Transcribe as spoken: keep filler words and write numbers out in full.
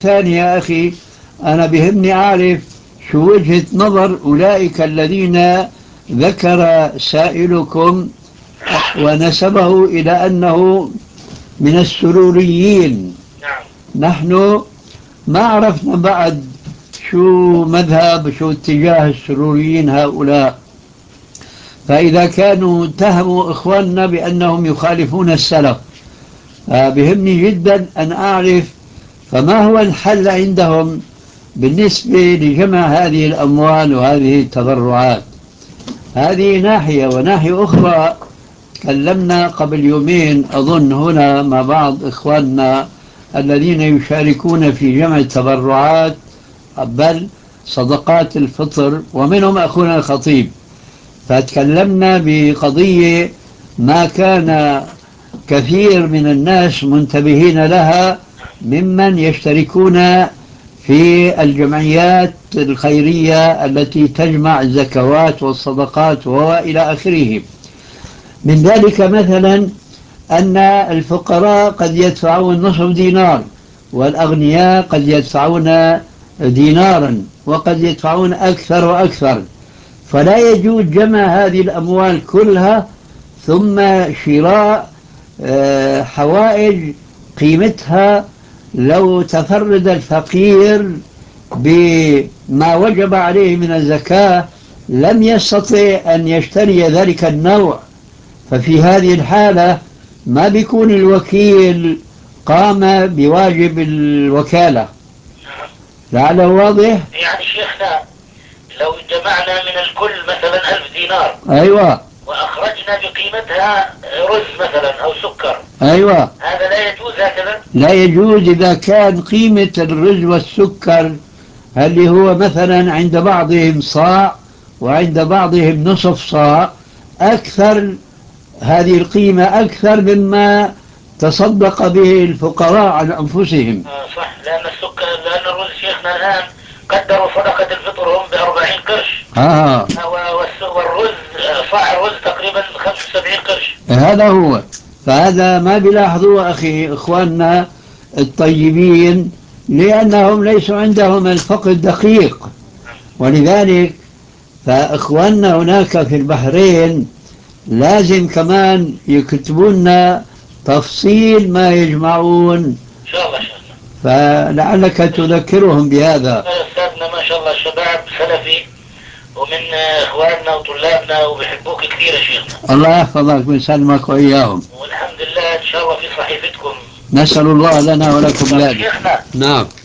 ثاني يا أخي، أنا بهمني أعرف شو وجهة نظر أولئك الذين ذكر سائلكم ونسبه إلى أنه من السروريين. نعم. نحن ما عرفنا بعد شو مذهب شو اتجاه السروريين هؤلاء، فإذا كانوا اتهموا إخواننا بأنهم يخالفون السلف بهمني جدا أن أعرف فما هو الحل عندهم بالنسبة لجمع هذه الأموال وهذه التبرعات. هذه ناحية. وناحية أخرى، تكلمنا قبل يومين أظن هنا مع بعض إخواننا الذين يشاركون في جمع التبرعات بل صدقات الفطر، ومنهم أخونا الخطيب، فتكلمنا بقضية ما كان كثير من الناس منتبهين لها ممن يشتركون في الجمعيات الخيرية التي تجمع الزكوات والصدقات وإلى آخره. من ذلك مثلا أن الفقراء قد يدفعون نصف دينار، والأغنياء قد يدفعون دينارا، وقد يدفعون أكثر وأكثر، فلا يجوز جمع هذه الأموال كلها ثم شراء حوائج قيمتها لو تفرد الفقير بما وجب عليه من الزكاة لم يستطع أن يشتري ذلك النوع. ففي هذه الحالة ما بيكون الوكيل قام بواجب الوكالة. لعله واضح؟ يعني شيخنا لو جمعنا من الكل مثلا ألف دينار، أيوة، وأخرجنا بقيمتها رز مثلا أو سكر، أيوة، هذا لا يجوز هكذا؟ لا يجوز إذا كان قيمة الرز والسكر اللي هو مثلا عند بعضهم صاع وعند بعضهم نصف صاع أكثر، هذه القيمة أكثر مما تصدق به الفقراء عن أنفسهم. آه صح، لأن السكر لأن الرز شيخنا الآن قدروا صدقة الفطر هم بأربعين قرش. آه. والرز صاع الرز تقريبا خمسة وسبعين قرش. هذا هو. فهذا ما بيلاحظوه أخي إخواننا الطيبين، لأنهم ليسوا عندهم الفقه الدقيق. ولذلك فإخواننا هناك في البحرين لازم كمان يكتبون تفصيل ما يجمعون إن شاء الله شيخنا، فلعلك تذكرهم بهذا. أستاذنا ما شاء الله الشباب سلفي ومن إخواننا وطلابنا وبيحبوك كثير يا شيخنا. الله يحفظك ويسلمك وإياهم، والحمد لله إن شاء الله في صحيفتكم. نسأل الله لنا ولكم ذلك. شيخنا نعم.